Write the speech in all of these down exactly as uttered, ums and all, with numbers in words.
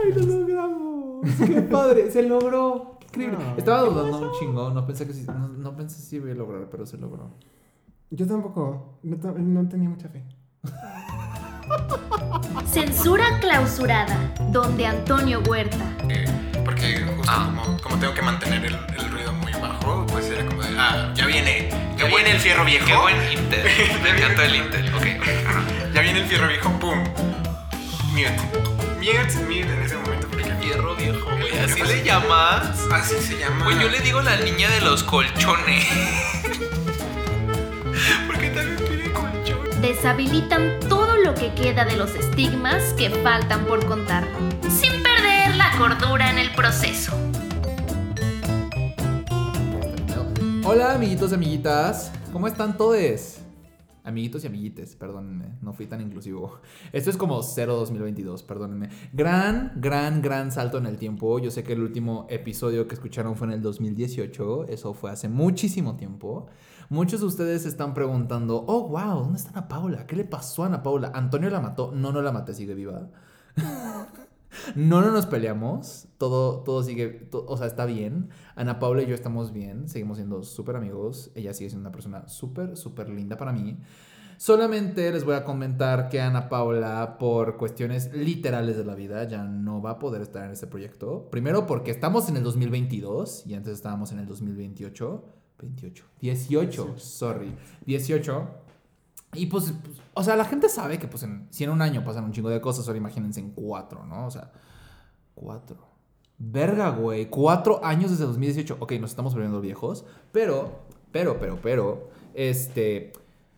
¡Ay, lo logramos! ¡Qué padre! ¡Se logró! Increíble. No, Estaba dudando un chingo. No pensé que sí, no, no pensé si iba a lograr, pero se logró. Yo tampoco. No, no tenía mucha fe. Censura clausurada, donde Antonio Huerta. Eh, porque justo ah. como, como tengo que mantener el, el ruido muy bajo, pues era como de, ah, ya viene, ya qué viene buen, el fierro viejo. Qué buen Intel. Me encantó el Intel, ok. Ya viene el fierro viejo, pum. Mute. Mute, mute en ese momento. Porque fierro viejo, güey. ¿Así le llamas? Así se llama. Pues yo le digo la niña de los colchones. Porque también tiene colchón. Deshabilitan todo lo que queda de los estigmas que faltan por contar, sin perder la cordura en el proceso. Hola, amiguitos y amiguitas. ¿Cómo están todos? Amiguitos y amiguites, perdónenme, no fui tan inclusivo. Esto es como cero dos mil veintidós, perdónenme. Gran, gran, gran salto en el tiempo. Yo sé que el último episodio que escucharon fue en el dos mil dieciocho. Eso fue hace muchísimo tiempo. Muchos de ustedes se están preguntando, oh, wow, ¿dónde está Ana Paula? ¿Qué le pasó a Ana Paula? ¿Antonio la mató? No, no la maté, sigue viva. No, no nos peleamos. Todo, todo sigue, to, o sea, está bien. Ana Paula y yo estamos bien. Seguimos siendo súper amigos. Ella sigue siendo una persona súper, súper linda para mí. Solamente les voy a comentar que Ana Paula, por cuestiones literales de la vida, ya no va a poder estar en este proyecto. Primero porque estamos en el dos mil veintidós y antes estábamos en el dos mil veintiocho. veintiocho. dieciocho, sorry. dieciocho. Y pues, pues, o sea, la gente sabe que pues en, si en un año pasan un chingo de cosas, ahora imagínense en cuatro, ¿no? O sea, cuatro. Verga, güey. Cuatro años desde dos mil dieciocho. Ok, nos estamos volviendo viejos. Pero, pero, pero, pero, este...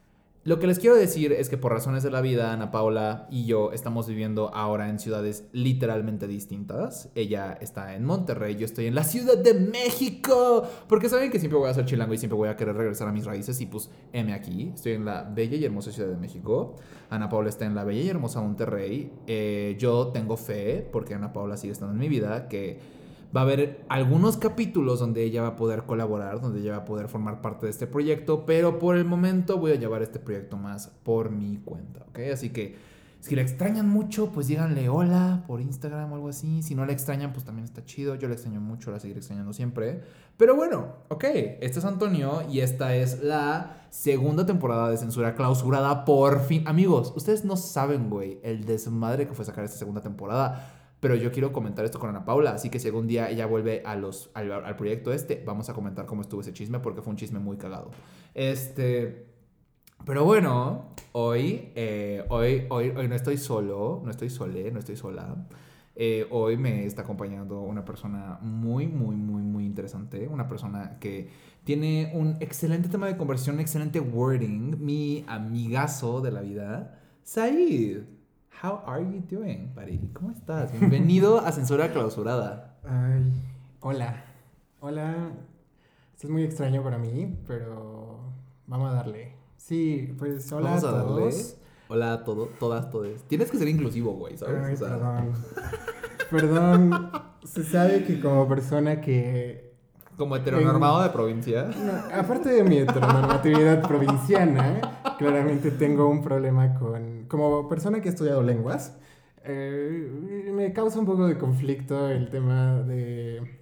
Lo que les quiero decir es que por razones de la vida, Ana Paula y yo estamos viviendo ahora en ciudades literalmente distintas. Ella está en Monterrey, yo estoy en la Ciudad de México. Porque saben que siempre voy a ser chilango y siempre voy a querer regresar a mis raíces. Y pues, heme aquí. Estoy en la bella y hermosa Ciudad de México. Ana Paula está en la bella y hermosa Monterrey. Eh, yo tengo fe, porque Ana Paula sigue estando en mi vida, que va a haber algunos capítulos donde ella va a poder colaborar, donde ella va a poder formar parte de este proyecto, pero por el momento voy a llevar este proyecto más por mi cuenta, ¿ok? Así que si la extrañan mucho, pues díganle hola por Instagram o algo así. Si no la extrañan, pues también está chido. Yo la extraño mucho, la seguiré extrañando siempre. Pero bueno, ok, este es Antonio y esta es la segunda temporada de Censura Clausurada, por fin. Amigos, ustedes no saben, güey, el desmadre que fue sacar esta segunda temporada. Pero yo quiero comentar esto con Ana Paula, así que si algún día ella vuelve a los, al, al proyecto este, vamos a comentar cómo estuvo ese chisme, porque fue un chisme muy cagado. Este... Pero bueno, hoy, eh, hoy, hoy, hoy no estoy solo, no estoy solé, no estoy sola. Eh, hoy me está acompañando una persona muy, muy, muy, muy interesante. Una persona que tiene un excelente tema de conversación, un excelente wording. Mi amigazo de la vida, Said. How are you doing, buddy? ¿Cómo estás? Bienvenido a Censura Clausurada. Ay, hola. Hola. Esto es muy extraño para mí, pero vamos a darle. Sí, pues hola vamos a, a todos. Darle. Hola a todos, todas, todos. Tienes que ser inclusivo, güey, ¿sabes? Ay, o sea... perdón. Perdón. Se sabe que como persona que... Como heteronormado en... de provincia. No, aparte de mi heteronormatividad provinciana, claramente tengo un problema con... Como persona que ha estudiado lenguas, eh, me causa un poco de conflicto el tema de,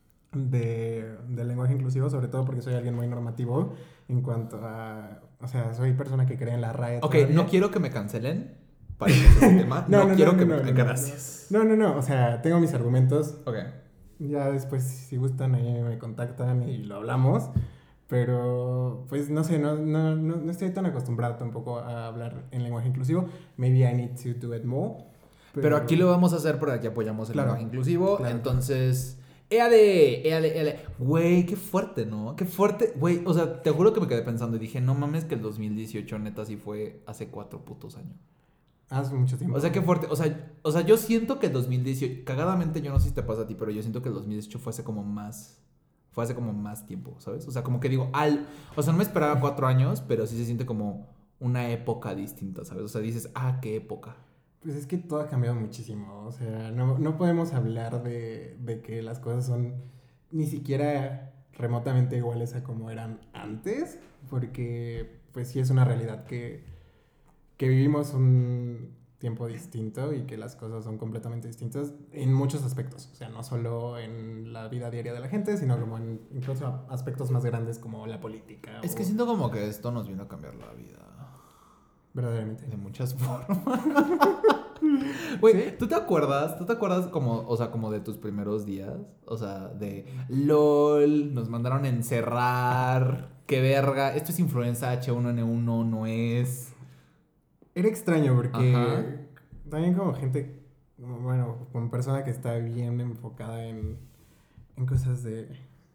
de, del lenguaje inclusivo, sobre todo porque soy alguien muy normativo en cuanto a... O sea, soy persona que cree en la R A E. Ok, todavía. no quiero que me cancelen para ese tema. no, no, no quiero no, que no, me... No, Gracias. No, no, no, o sea, tengo mis argumentos. Ok. Ya después, si gustan, ahí me contactan y lo hablamos. Pero, pues, no sé, no, no, no, no estoy tan acostumbrado tampoco a hablar en lenguaje inclusivo. Maybe I need to do it more. Pero, pero aquí lo vamos a hacer porque aquí apoyamos el claro, lenguaje inclusivo. Claro, claro. Entonces, éale, éale, éale. Güey, qué fuerte, ¿no? Qué fuerte. Güey, o sea, te juro que me quedé pensando y dije, no mames que el dos mil dieciocho neta sí fue hace cuatro putos años. Hace mucho tiempo. O sea, qué fuerte. O sea, o sea, yo siento que el dos mil dieciocho, cagadamente, yo no sé si te pasa a ti, pero yo siento que el dos mil dieciocho fue hace como más... Fue hace como más tiempo, ¿sabes? O sea, como que digo, al... O sea, no me esperaba cuatro años, pero sí se siente como una época distinta, ¿sabes? O sea, dices, ah, qué época. Pues es que todo ha cambiado muchísimo. O sea, no, no podemos hablar de, de que las cosas son ni siquiera remotamente iguales a como eran antes, porque pues sí es una realidad que, que vivimos un, tiempo distinto y que las cosas son completamente distintas en muchos aspectos. O sea, no solo en la vida diaria de la gente, sino como en incluso aspectos más grandes como la política. Es o... que siento como que esto nos vino a cambiar la vida. Verdaderamente. De muchas formas. Güey, ¿Sí? ¿tú te acuerdas? ¿Tú te acuerdas como, o sea, como de tus primeros días? O sea, de LOL, nos mandaron a encerrar, qué verga, esto es influenza H uno N uno, no es. Era extraño porque Ajá. también como gente, bueno, como persona que está bien enfocada en, en cosas de,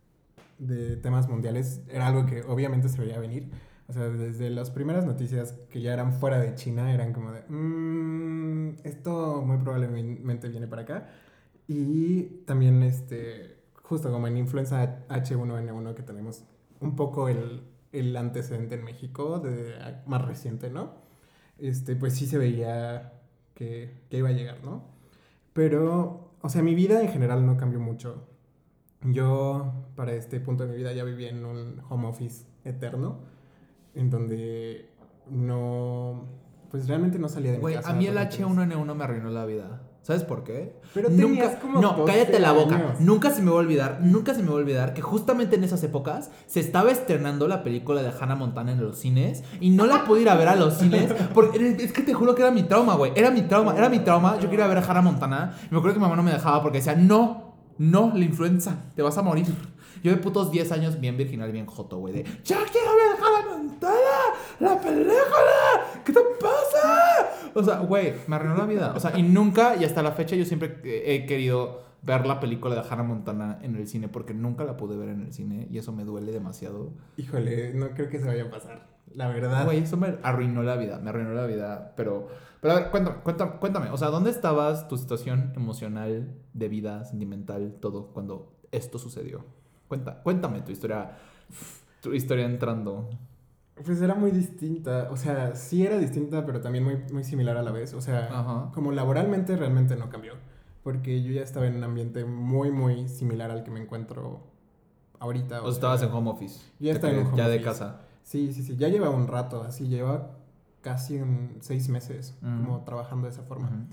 de temas mundiales, era algo que obviamente se veía venir. O sea, desde las primeras noticias que ya eran fuera de China, eran como de, mmm, esto muy probablemente viene para acá. Y también, este, justo como en influenza H uno N uno, que tenemos un poco el, el antecedente en México, de, más reciente, ¿no? Este, pues sí se veía que, que iba a llegar, ¿no? Pero, o sea, mi vida en general no cambió mucho. Yo, para este punto de mi vida, ya vivía en un home office eterno, en donde no, pues realmente no salía de mi Güey, casa. a mí el durante H uno N uno me arruinó la vida. ¿Sabes por qué? Pero nunca, tenías como no, doce cállate la boca. años. Nunca se me va a olvidar, nunca se me va a olvidar que justamente en esas épocas se estaba estrenando la película de Hannah Montana en los cines y no la pude ir a ver a los cines porque es que te juro que era mi trauma, güey. Era mi trauma, era mi trauma. Yo quería ver a Hannah Montana y me acuerdo que mi mamá no me dejaba porque decía, no, no, la influenza, te vas a morir. Yo de putos diez años bien virginal, bien joto, güey, de ¡ya quiero ver Hannah Montana! ¡La película! ¿Qué te pasa? O sea, güey, me arruinó la vida. O sea, y nunca, y hasta la fecha yo siempre he querido ver la película de Hannah Montana en el cine porque nunca la pude ver en el cine y eso me duele demasiado. Híjole, no creo que se vaya a pasar, la verdad. Güey, eso me arruinó la vida, me arruinó la vida, pero... Pero a ver, cuéntame, cuéntame, cuéntame, o sea, ¿dónde estabas, tu situación emocional, de vida, sentimental, todo, cuando esto sucedió? Cuenta, cuéntame tu historia, tu historia entrando. Pues era muy distinta, o sea, sí era distinta, pero también muy, muy similar a la vez. O sea, Ajá. como laboralmente realmente no cambió, porque yo ya estaba en un ambiente muy, muy similar al que me encuentro ahorita. O sea, estabas en home office. Ya estaba en home Ya de office. casa. Sí, sí, sí, ya llevaba un rato, así, llevaba casi un seis meses Ujú. como trabajando de esa forma. Ujú.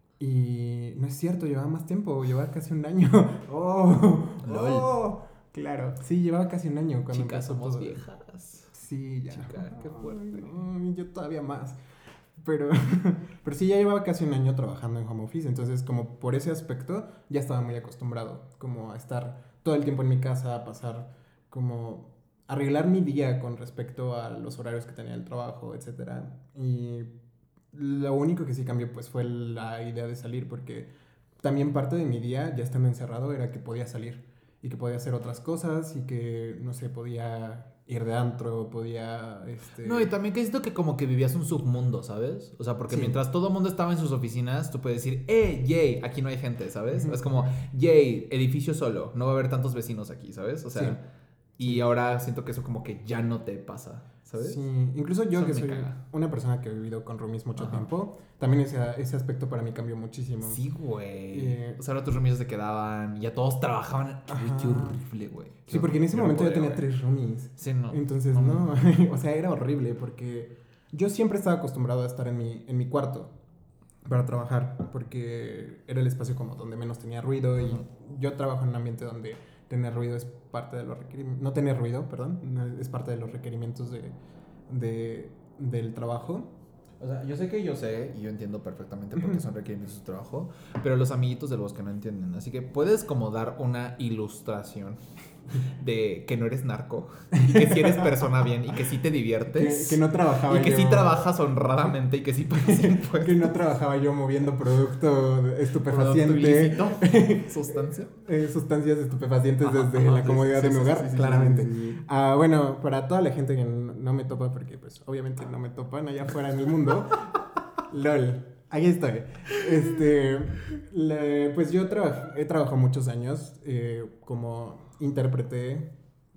Y no es cierto, llevaba más tiempo, llevaba casi un año. ¡Oh! Lol. ¡Oh! Claro, sí, llevaba casi un año cuando Chicas, empezó somos todo. viejas. Sí, ya. Chica, qué fuerte. Ay, yo todavía más. Pero, pero sí, ya llevaba casi un año trabajando en home office, entonces como por ese aspecto ya estaba muy acostumbrado, como a estar todo el tiempo en mi casa, a pasar como arreglar mi día con respecto a los horarios que tenía el trabajo, etcétera. Y lo único que sí cambió pues fue la idea de salir, porque también parte de mi día, ya estando encerrado, era que podía salir y que podía hacer otras cosas y que, no sé, podía ir de antro, podía... Este... No, y también que siento que como que vivías un submundo, ¿sabes? O sea, porque Sí. mientras todo el mundo estaba en sus oficinas, tú puedes decir, ¡eh, yay! Aquí no hay gente, ¿sabes? Ujú. Es como, yay, edificio solo, no va a haber tantos vecinos aquí, ¿sabes? O sea, Sí. y ahora siento que eso como que ya no te pasa, ¿sabes? Sí, incluso yo Eso que me soy caga. una persona que he vivido con roomies mucho Ajá. tiempo, también ese, ese aspecto para mí cambió muchísimo. Sí, güey. Eh, O sea, ahora tus roomies se quedaban y ya todos trabajaban. Uy, qué Ajá. horrible, güey. Qué Sí, porque en ese horrible. momento no yo tenía podía, güey. tres roomies. Sí, no. Entonces, No, no, o sea, era horrible porque yo siempre estaba acostumbrado a estar en mi, en mi cuarto para trabajar, porque era el espacio como donde menos tenía ruido y Ujú. yo trabajo en un ambiente donde tener ruido es parte de los requerimientos, no tener ruido, perdón, no, es parte de los requerimientos de, de, del trabajo. O sea, yo sé que yo sé y yo entiendo perfectamente por qué son requerimientos de su trabajo, pero los amiguitos del bosque no entienden. Así que puedes como dar una ilustración de que no eres narco y que sí eres persona bien y que sí te Que, diviertes que no trabajaba y que yo, sí trabajas honradamente y que sí pagas impuestos. que no trabajaba yo moviendo producto Producto estupefaciente, ilícito, sustancia. eh, sustancias estupefacientes Ajá, desde ajá, la sí, comodidad sí, de mi sí, hogar, sí, sí, sí, claramente. sí, sí, sí. Ah, bueno, para toda la gente que no, no me topa, porque pues obviamente no me topan allá afuera en el mundo, lol, ahí estoy. Este, le- pues yo trabaj- he trabajado muchos años eh, como intérprete.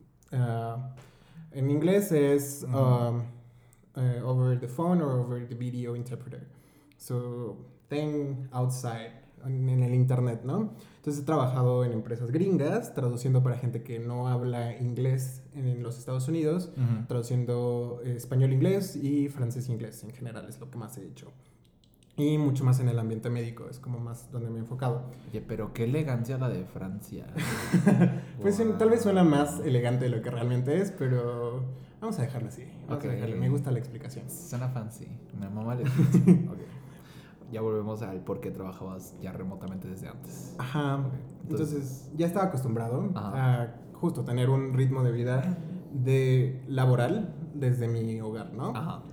ah, en inglés es Ujú. um, eh, over the phone or over the video interpreter. So, thing outside, en, en el internet, ¿no? Entonces he trabajado en empresas gringas, traduciendo para gente que no habla inglés en, en los Estados Unidos, Ujú. traduciendo eh, español-inglés y francés-inglés en general, es lo que más he hecho. y mucho más en el ambiente médico, es como más donde me he enfocado. Oye, pero qué elegancia la de Francia. Pues Wow. tal vez suena más elegante de lo que realmente es, pero vamos a dejarlo así. Vamos Ok. a dejarlo. Me gusta la explicación. Suena fancy. Mi mamá le dice. Ok. Ya volvemos al por qué trabajabas ya remotamente desde antes. Ajá. Ok, Entonces, entonces- ya estaba acostumbrado Ajá. a justo tener un ritmo de vida de laboral desde mi hogar, ¿no? Ajá.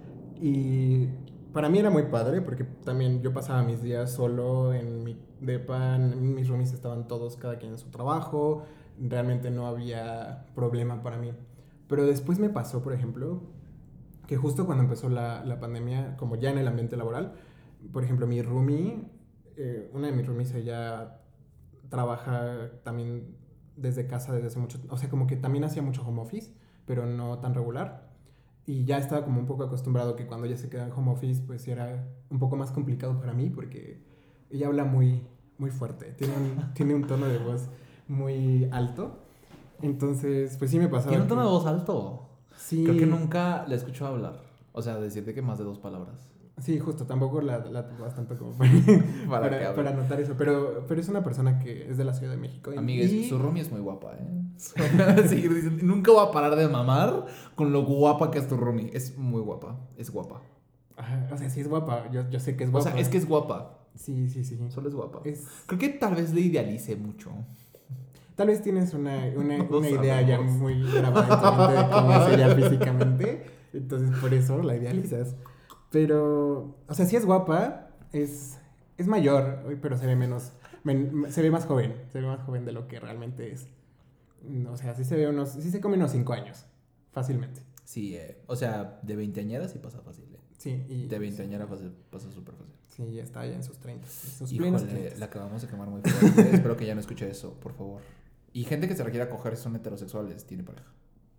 Y para mí era muy padre porque también yo pasaba mis días solo en mi depa, en- mis roomies estaban todos cada quien en su trabajo, realmente no había problema para mí. Pero después me pasó, por ejemplo, que justo cuando empezó la, la pandemia, como ya en el ambiente laboral, por ejemplo, mi roomie, eh, una de mis roomies, ella trabaja también desde casa desde hace mucho, o sea, como que también hacía mucho home office, pero no tan regular. Y ya estaba como un poco acostumbrado que cuando ella se queda en home office, pues era un poco más complicado para mí porque ella habla muy, muy fuerte, tiene un, tiene un tono de voz muy alto. Entonces, pues sí me pasaba. Tiene un tono que- de voz alto. Sí, Creo que nunca la escucho hablar. O sea, decirte que más de dos palabras. sí, justo, tampoco la, la tumbas tanto como para, Para que para, hable. para notar eso. Pero, pero es una persona que es de la Ciudad de México. y- Amigues, y- su roomie es muy guapa, ¿eh? Voy a seguir diciendo- Nunca voy a parar de mamar con lo guapa que es tu roomie. Es muy guapa. Es guapa. Ajá, o sea, sí es guapa. Yo, yo sé que es O guapa. sea, es que es guapa. Sí, sí, sí. Solo es guapa. Es... Creo que tal vez le idealice mucho. Tal vez tienes una, una, No lo una idea ya sabemos. muy grabada en tu mente de cómo es ella físicamente. Entonces, por eso la idealizas. Pero, o sea, sí es guapa. Es, es mayor, pero se ve menos... men- se ve más joven. Se ve más joven de lo que realmente es. O sea, sí se ve unos... Sí se come unos cinco años. Fácilmente. Sí, eh, o sea, de veinteañera sí pasa fácil, ¿eh? Sí, y... De veinteañera pasa, pasa súper fácil. Sí, ya está ya en sus treinta. En sus plenos Híjole, treinta. la acabamos de quemar muy fuerte. Espero que ya no escuche eso, por favor. Y gente que se requiera coger son heterosexuales, tiene pareja.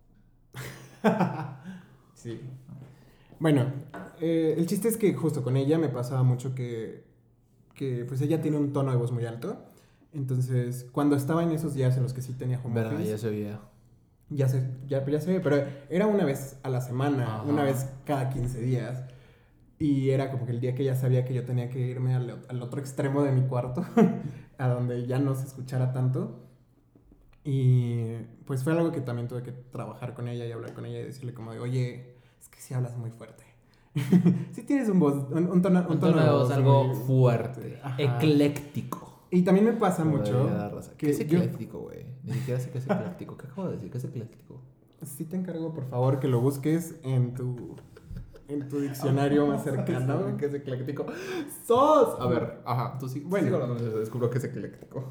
Sí. Bueno, eh, el chiste es que justo con ella me pasaba mucho que, que pues ella tiene un tono de voz muy alto. Entonces, cuando estaba en esos días en los que sí tenía home ¿Verdad? office, Ya se oía. ya se, ya, ya se ve, pero era una vez a la semana, Ajá. una vez cada quince días. Y era como que el día que ya sabía que yo tenía que irme al, al otro extremo de mi cuarto, a donde ya no se escuchara tanto. Y pues fue algo que también tuve que trabajar con ella y hablar con ella y decirle como de, oye, es que sí hablas muy fuerte. Sí tienes un, voz, un, un tono, Un tono de voz algo muy fuerte, Ajá. ecléctico. Y también me pasa Como mucho debería dar raza. ¿Qué que es yo- ecléctico, güey? Ni siquiera sé qué es ecléctico. ¿Qué acabo de decir? ¿Qué es ecléctico? Sí te encargo, por favor, que lo busques en tu, en tu diccionario más cercano. ¿Qué es ecléctico? ¡Sos! A ver, ajá, tú sí. Bueno. Bueno, descubro que es ecléctico.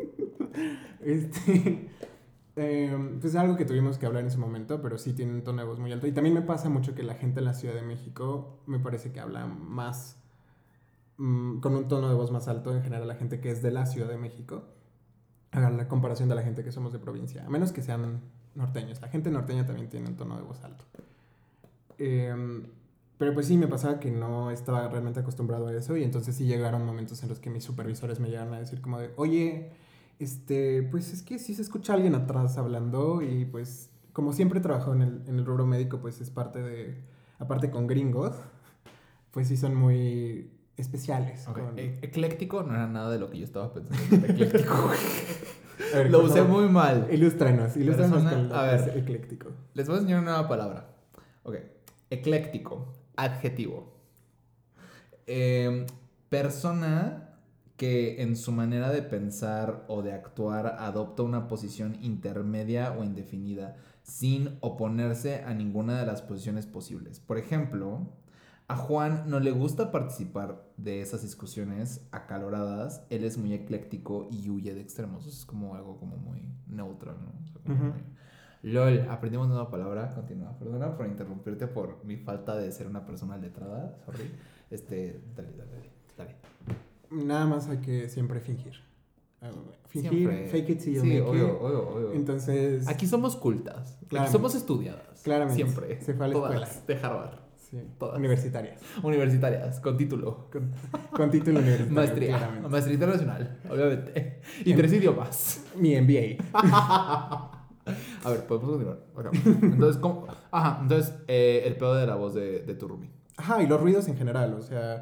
Este, eh, pues es algo que tuvimos que hablar en ese momento, pero sí tiene un tono de voz muy alto. Y también me pasa mucho que la gente en la Ciudad de México me parece que habla más, mm, con un tono de voz más alto en general, la gente que es de la Ciudad de México, a la comparación de la gente que somos de provincia, a menos que sean norteños. La gente norteña también tiene un tono de voz alto. Eh, pero pues sí, me pasaba que no estaba realmente acostumbrado a eso y entonces sí llegaron momentos en los que mis supervisores me llegaron a decir como de, oye, este, pues es que sí se escucha alguien atrás hablando y pues como siempre he trabajado en el, en el rubro médico, pues es parte de, aparte con gringos, pues sí son muy especiales. Ok, con- e- ecléctico no era nada de lo que yo estaba pensando. que era ecléctico. A ver, Lo por usé favor, muy mal. Ilústranos, ilústranos Persona- con lo a que ver. es ecléctico. Les voy a enseñar una nueva palabra. Ok. Ecléctico. Adjetivo. Eh, persona que en su manera de pensar o de actuar adopta una posición intermedia o indefinida sin oponerse a ninguna de las posiciones posibles. Por ejemplo, a Juan no le gusta participar de esas discusiones acaloradas. Él es muy ecléctico y huye de extremos. Es como algo como muy neutral, ¿no? O sea, como Ujú. muy- LOL, aprendimos una nueva palabra. Continúa. Perdona por interrumpirte por mi falta de ser una persona letrada. Sorry. Este, dale, dale, dale. dale. Nada más hay que siempre fingir. Uh, fingir, Siempre. fake it till you Sí, make obvio, it. obvio, obvio. Entonces, Aquí somos cultas. Aquí Claramente. somos estudiadas. Claramente. Siempre. Se fue a la Todas escuela. de Harvard. sí, todas. universitarias. Universitarias, con título. Con, con título universitario. Maestría. claramente. Maestría internacional, obviamente. Y Em- tres idiomas. Mi M B A. A ver, podemos continuar. Ok. Entonces, ¿cómo? Ajá, entonces, eh, el pedo de la voz de, de tu roomie. Ajá, y los ruidos en general, o sea,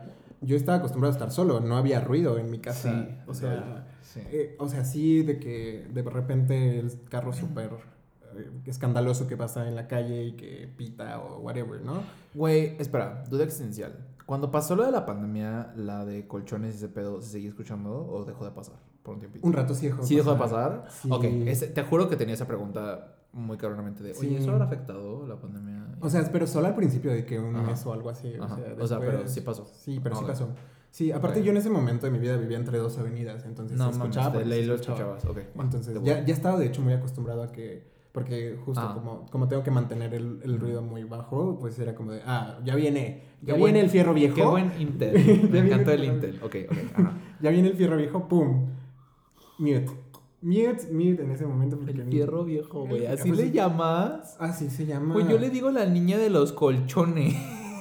yo estaba acostumbrado a estar solo, no había ruido en mi casa. Sí, o sea, sí. eh, o sea, sí de que de repente el carro súper eh, escandaloso que pasa en la calle y que pita o whatever, ¿no? Güey, espera, duda existencial. Cuando pasó lo de la pandemia, la de colchones y ese pedo, ¿se seguía escuchando o dejó de pasar por un tiempito? Un rato sí dejó de ¿Sí dejó de pasar. pasar? Sí. Ok, ese- te juro que tenía esa pregunta muy cabronamente de, oye, Sí. ¿eso habrá afectado la pandemia? O sea, pero solo al principio de que un Ajá. mes o algo así. O Ajá. sea, O sea, pero después- sí pasó. Sí, pero sí Ok. pasó. Sí, aparte Ok. yo en ese momento de mi vida vivía entre dos avenidas, entonces No se mames, escuchaba. de porque ley se lo escuchaba. escuchabas, ok. va, Entonces, te ya, voy. ya estaba de hecho muy acostumbrado a que, porque justo Ah. como, como tengo que mantener el, el ruido muy bajo, pues era como de, ah, ya viene, ya Qué viene buen- el fierro viejo. Qué buen Intel. Ya Me viene encantó el fierro- Intel. Ok, ok. Ajá. Ya viene el fierro viejo, pum, mute. Mute, mute en ese momento. Porque El fierro viejo, güey. El- ¿Así pues, le llamas? Así se llama. Pues yo le digo la niña de los colchones.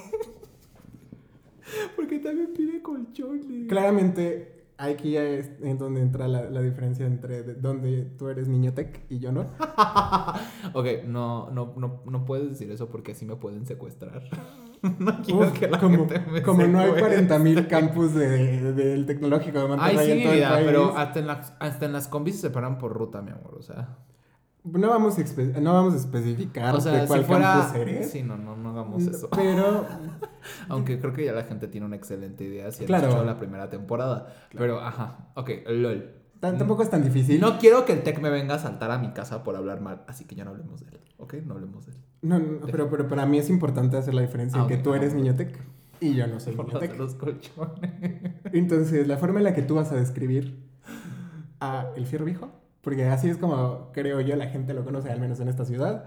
Porque también pide colchones. Claramente, aquí ya es en donde entra la, la diferencia entre de- donde tú eres niño tech y yo no. Ok, no, no, no, no puedes decir eso porque así me pueden secuestrar. No quiero Uf, que la como, gente me como no hay secuestre. cuarenta mil campus de, de- del tecnológico de Monterrey Ay, sí, en mi todo el vida, país. pero hasta en, las, hasta en las combis se separan por ruta, mi amor, o sea. No vamos, a espe- no vamos a especificar O sea, de cuál si fuera... campus eres. Sí, no, no, no hagamos eso. Pero Aunque creo que ya la gente tiene una excelente idea si han Claro. escuchado la primera temporada. Pero, ajá, ok, lol. t- tampoco es tan difícil. No quiero que el tech me venga a saltar a mi casa por hablar mal, así que ya no hablemos de él, ¿ok? No hablemos de él. No, no, pero, pero para mí es importante hacer la diferencia Ah, en que ok, tú ajá. eres niño tech y yo no soy Por niño los, tech. los colchones. Entonces, la forma en la que tú vas a describir a el fierro viejo, porque así es como creo yo la gente lo conoce, al menos en esta ciudad.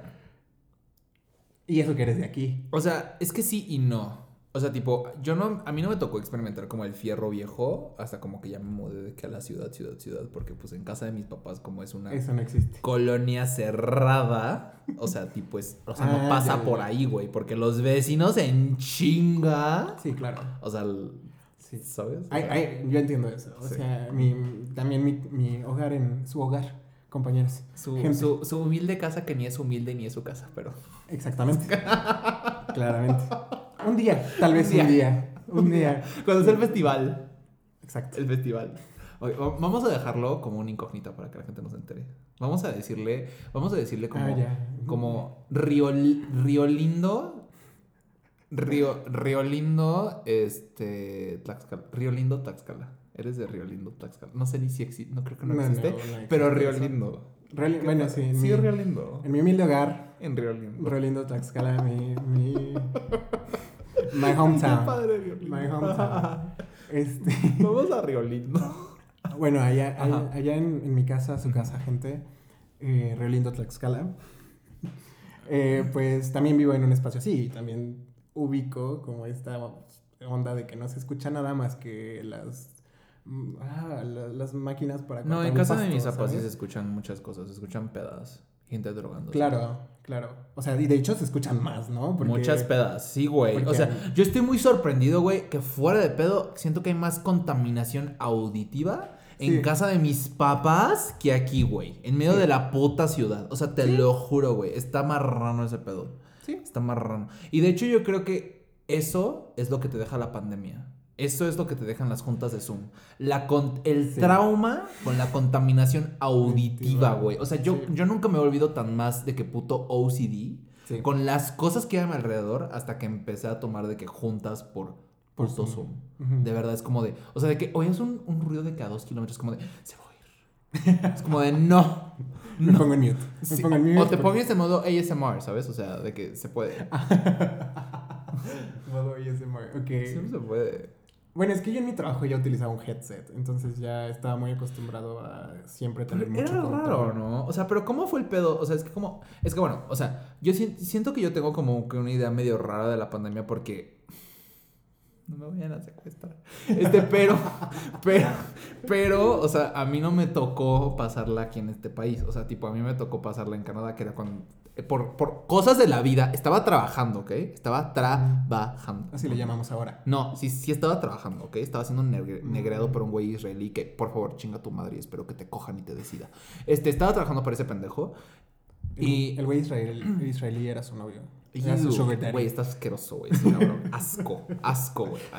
Y eso que eres de aquí. O sea, es que sí y no. O sea, tipo, yo no, a mí no me tocó experimentar como el fierro viejo hasta como que ya me mudé de que a la ciudad, ciudad, ciudad, porque pues en casa de mis papás como es una Eso no existe. colonia cerrada, o sea, tipo es, o sea, no Ah, pasa ya, ya, por ya. ahí, güey, porque los vecinos en chinga, Sí, claro. o sea, el- Sí. ¿sabes? O Ay, sea, ay, yo entiendo eso. O Sí. sea, mi, también mi, mi hogar en su hogar, compañeros. su, gente. su, su humilde casa que ni es humilde ni es su casa, pero... Exactamente. Claramente. Un día, tal vez Un un día. Un día. Cuando es el festival. Exacto. El festival. Oye, va- vamos a dejarlo como una incógnita para que la gente nos entere. Vamos a decirle, vamos a decirle como, Ah, ya. como Río, Río Lindo, Río, Río Lindo, este, Tlaxcala, Río Lindo, Tlaxcala. Eres de Río Lindo, Tlaxcala. No sé ni si existe, no creo que no, No, no, existe, no existe pero Río eso. Lindo. Real- bueno, sí. En Sí, mi, Río Lindo. en mi humilde hogar, En Río Lindo. Río Lindo, Tlaxcala, mi, mi... My Qué hometown. padre Río Lindo. My hometown. Este... Vamos a Río Lindo. Bueno, allá, Ajá. allá, allá en, en mi casa, su casa, gente, eh, Río Lindo, Tlaxcala, eh, pues también vivo en un espacio así y también ubico como esta onda de que no se escucha nada más que las, mm, ah, la- las máquinas para No, cortar en el casa de pasto, mis papás sí ¿sabes? se escuchan muchas cosas. Se escuchan pedas. Gente drogando. Claro, claro. O sea, y de hecho se escuchan más, ¿no? Porque- Muchas pedas, sí, güey. porque- O sea, yo estoy muy sorprendido, güey, que fuera de pedo siento que hay más contaminación auditiva en Sí. casa de mis papás que aquí, güey. En medio Sí. de la puta ciudad. O sea, te lo juro, güey. Está marrano ese pedo. Sí. Está marrano. Y de hecho yo creo que eso es lo que te deja la pandemia. Eso es lo que te dejan las juntas de Zoom. La con- el Sí. trauma con la contaminación auditiva, Auditiva. güey. O sea, yo, Sí. yo nunca me he olvidado tan más de que puto O C D. Sí. Con las cosas que hay a mi alrededor hasta que empecé a tomar de que juntas por Por puto Zoom. Zoom. Ujú. De verdad, es como de... O sea, de que oyes un, un ruido de que a dos kilómetros, como de... Se va a oír. Es como de... No. Me no. pongo en mute. Me Sí, pongo en mute. o te porque- pones en modo A S M R, ¿sabes? O sea, de que se puede. Modo A S M R, ok. Sí, se puede. Bueno, es que yo en mi trabajo ya utilizaba un headset, entonces ya estaba muy acostumbrado a siempre tener mucho Era control. raro, ¿no? O sea, pero ¿cómo fue el pedo? O sea, es que como... Es que bueno, o sea, yo si- siento que yo tengo como que una idea medio rara de la pandemia porque... No me vayan a secuestrar. Este, pero... Pero... Pero, o sea, a mí no me tocó pasarla aquí en este país. O sea, tipo, a mí me tocó pasarla en Canadá, que era cuando... Por, por cosas de la vida, estaba trabajando, ¿ok? Estaba trabajando. Así le llamamos ahora. No, sí, sí estaba trabajando, ¿ok? Estaba siendo negre- negreado por un güey israelí que, por favor, chinga tu madre y espero que te cojan y te decida. Este, estaba trabajando por ese pendejo. El- Y... El güey israel- israelí era su novio. Era su sugar daddy. Güey, está asqueroso, güey. Sí, cabrón. Asco, asco, güey.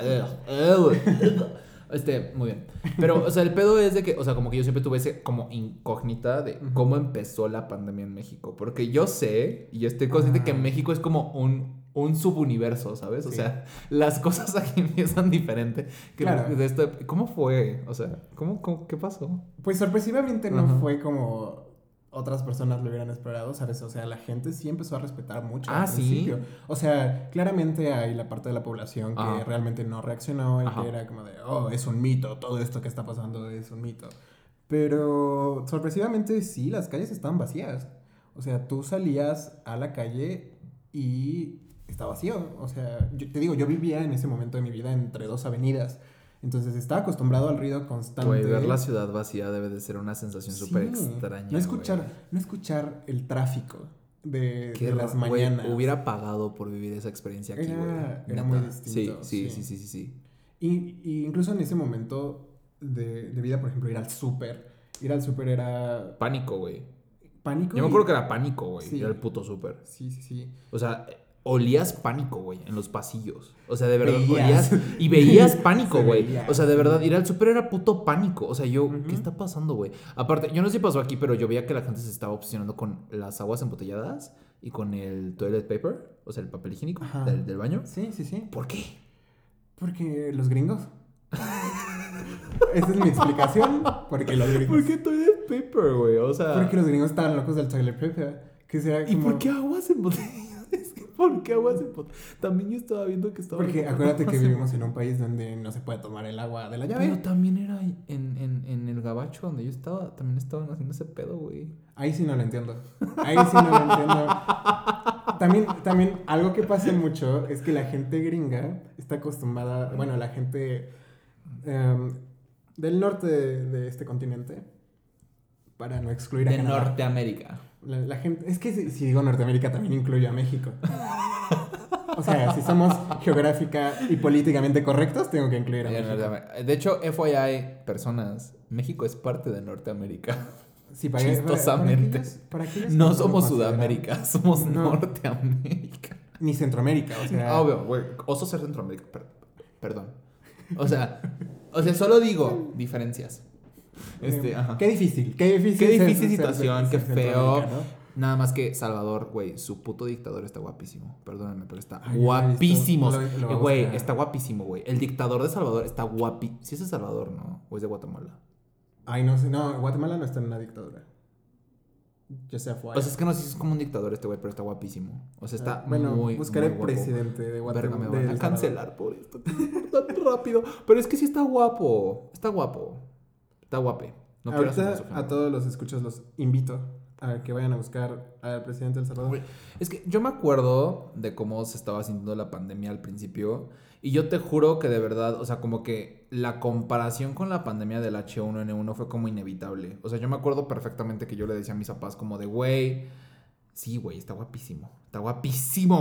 Este, muy bien. Pero, o sea, el pedo es de que, o sea, como que yo siempre tuve ese como incógnita de Ujú. cómo empezó la pandemia en México. Porque yo sé, y yo estoy consciente Ah. que México es como un, un subuniverso, ¿sabes? O Sí. sea, las cosas aquí empiezan diferente. Que Claro. de esto, ¿cómo fue? O sea, ¿cómo, cómo, ¿qué pasó? Pues sorpresivamente no Ajá. fue como otras personas lo hubieran esperado, ¿sabes? O sea, la gente sí empezó a respetar mucho Ah, al ¿sí? principio. O sea, claramente hay la parte de la población que Ajá. realmente no reaccionó y Ajá. que era como de, oh, es un mito, todo esto que está pasando es un mito. Pero sorpresivamente sí, las calles estaban vacías. O sea, tú salías a la calle y estaba vacío. O sea, yo, te digo, yo vivía en ese momento de mi vida entre dos avenidas. Entonces estaba acostumbrado al ruido constante. Güey, ver la ciudad vacía debe de ser una sensación Sí. súper extraña. No escuchar, güey. no escuchar el tráfico de, Qué de las ra- güey, mañanas. hubiera pagado por vivir esa experiencia aquí, Era- güey. era Neta. muy distinto, Sí, sí, sí. sí, sí, sí, sí. Y, y incluso en ese momento de, de vida, por ejemplo, ir al súper. Ir al súper era Pánico, güey. pánico. Yo me y- acuerdo que era pánico, güey. Sí. Era el puto súper. Sí, sí, sí. O sea, olías pánico, güey, en los pasillos. O sea, de verdad, Veías. olías y veías pánico, Se güey. veía, O sea, de sí. verdad, ir al súper era puto pánico. O sea, yo, Ujú. ¿qué está pasando, güey? Aparte, yo no sé si pasó aquí, pero yo veía que la gente se estaba obsesionando con las aguas embotelladas y con el toilet paper, o sea, el papel higiénico Ajá. del, del baño. Sí, sí, sí. ¿Por qué? Porque los gringos. Esa es mi explicación. Porque los gringos. ¿Por qué toilet paper, güey? O sea, Porque los gringos estaban locos del toilet paper. Que será ¿y como... por qué aguas embotelladas? Es que, ¿por qué aguas embotelladas? También yo estaba viendo que estaba... Porque acuérdate que vivimos en un país donde no se puede tomar el agua de la llave. Pero también era en, en, en el gabacho donde yo estaba, también estaban haciendo ese pedo, güey. Ahí sí no lo entiendo. Ahí sí no lo entiendo. También, también algo que pasa mucho es que la gente gringa está acostumbrada, bueno, la gente em, del norte de, de este continente, para no excluir a De Canadá. Norteamérica. La, la gente, es que si, si digo Norteamérica también incluyo a México. O sea, si somos geográfica y políticamente correctos, tengo que incluir a De México. Norteamérica. De hecho, F Y I, personas, México es parte de Norteamérica. Sí, para, Chistosamente. para aquellos- para aquellos No que somos consideran- Sudamérica, somos No. Norteamérica. Ni Centroamérica, o sea. Obvio, güey. Oso ser Centroamérica, per- perdón. O sea, o sea, solo digo diferencias. Este, Eh, ajá. Qué difícil, qué difícil. Qué ser- difícil ser- situación, ser qué feo. centroamericano. Nada más que Salvador, güey, su puto dictador está guapísimo. Perdóname, pero está Ay, no lo he visto. guapísimo. Lo- lo voy a Eh, Güey, buscar. está guapísimo, güey. El dictador de Salvador está guapísimo. Si es de Salvador, ¿no? O es de Guatemala. Ay, no sé, no, Guatemala no está en una dictadura. Yo sé, fue. O sea, es que no sé si es como un dictador este güey, pero está guapísimo. O sea, está bueno, muy, buscaré muy guapo. presidente de Verga, Guatemala. me de van El a Salvador. cancelar por esto. Tan rápido. Pero es que sí está guapo. Está guapo. Está guape. No quiero Ahorita hacer a todos los escuchas los invito a que vayan a buscar al presidente de El Salvador. Güey, es que yo me acuerdo de cómo se estaba sintiendo la pandemia al principio. Y yo te juro que de verdad, o sea, como que la comparación con la pandemia del H uno N uno fue como inevitable. O sea, yo me acuerdo perfectamente que yo le decía a mis papás como de, güey, sí, güey, está guapísimo. Está guapísimo,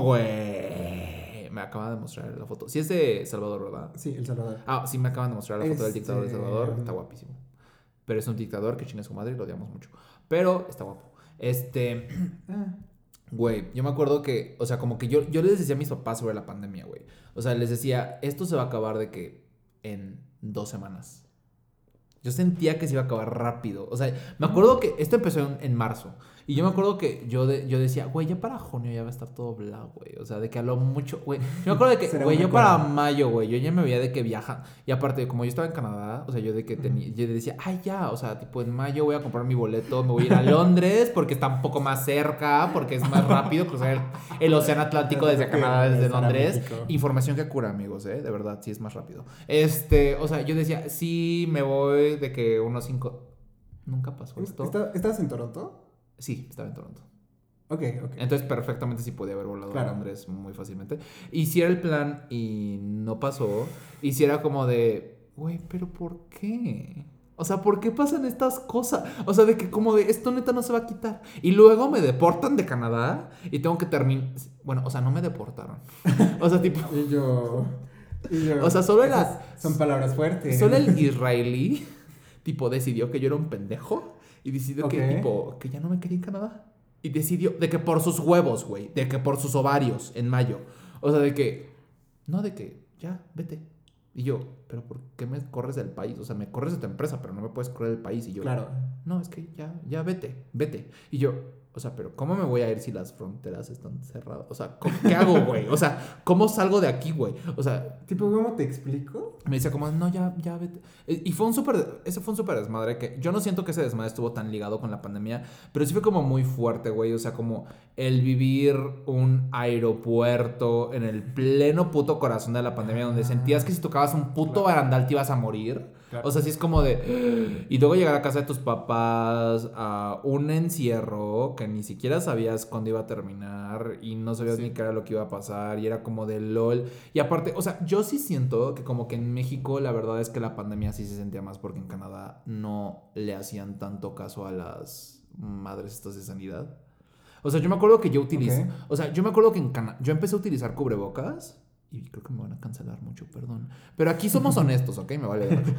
güey. Me acaban de mostrar la foto. Sí es de Salvador, ¿verdad? Sí, El Salvador. Ah, sí me acaban de mostrar la foto del Este, dictador de Salvador. Está guapísimo. Pero es un dictador que chinga a su madre y lo odiamos mucho. Pero está guapo. Este... Ah, Güey, yo me acuerdo que, o sea, como que yo, yo les decía a mis papás sobre la pandemia, güey. O sea, les decía, esto se va a acabar de que en dos semanas. Yo sentía que se iba a acabar rápido. O sea, me acuerdo que esto empezó en, en marzo. Y yo me acuerdo que yo, de, yo decía, güey, ya para junio ya va a estar todo bla, güey. O sea, de que a lo mucho, güey. Yo me acuerdo de que, Será güey, un yo para recuerdo. mayo, güey, yo ya me veía de que viajan. Y aparte, como yo estaba en Canadá, o sea, yo de que tenía, yo decía, ay, ya, o sea, tipo, en mayo voy a comprar mi boleto, me voy a ir a Londres porque está un poco más cerca, porque es más rápido cruzar el, el océano Atlántico desde Canadá, desde Regresar a Londres. México. Información que cura, amigos, eh, de verdad, sí es más rápido. Este, o sea, yo decía, sí, me voy de que unos cinco... Nunca pasó esto. ¿Está- ¿Estás en Toronto? Sí, estaba en Toronto. Ok, ok. Entonces perfectamente sí podía haber volado Claro. a Londres muy fácilmente. Y si era el plan y no pasó, y si era como de, güey, pero ¿por qué? O sea, ¿por qué pasan estas cosas? O sea, de que como de, esto neta no se va a quitar. Y luego me deportan de Canadá y tengo que terminar... Bueno, o sea, no me deportaron. O sea, tipo... Y yo... y yo- O sea, solo esas la- Son palabras fuertes. Solo el israelí, tipo, decidió que yo era un pendejo y decidió que, Ok. tipo, que ya no me quería en Canadá. Y decidió, de que por sus huevos, güey, de que por sus ovarios en mayo. O sea, de que, no, de que, ya, vete. Y yo, pero ¿por qué me corres del país? O sea, me corres de tu empresa, pero no me puedes correr del país. Y yo, Claro. no, es que ya, ya vete, vete. Y yo, o sea, pero ¿cómo me voy a ir si las fronteras están cerradas? O sea, ¿cómo- ¿qué hago, güey? O sea, ¿cómo salgo de aquí, güey? O sea, Tipo, ¿cómo te explico? me decía como, no, ya, ya vete. Y fue un súper, ese fue un súper desmadre que yo no siento que ese desmadre estuvo tan ligado con la pandemia, pero sí fue como muy fuerte, güey. O sea, como el vivir un aeropuerto en el pleno puto corazón de la pandemia, donde sentías que si tocabas un puto barandal te ibas a morir. Claro. O sea, sí es como de... Y luego llegar a casa de tus papás a un encierro que ni siquiera sabías cuándo iba a terminar y no sabías Sí. ni qué era lo que iba a pasar y era como de LOL. Y aparte, o sea, yo sí siento que como que en México la verdad es que la pandemia sí se sentía más porque en Canadá no le hacían tanto caso a las madres estas de sanidad. O sea, yo me acuerdo que yo utilicé... Ok. O sea, yo me acuerdo que en Canadá... Yo empecé a utilizar cubrebocas... Y creo que me van a cancelar mucho, perdón. Pero aquí somos honestos, ¿ok? Me vale. ver.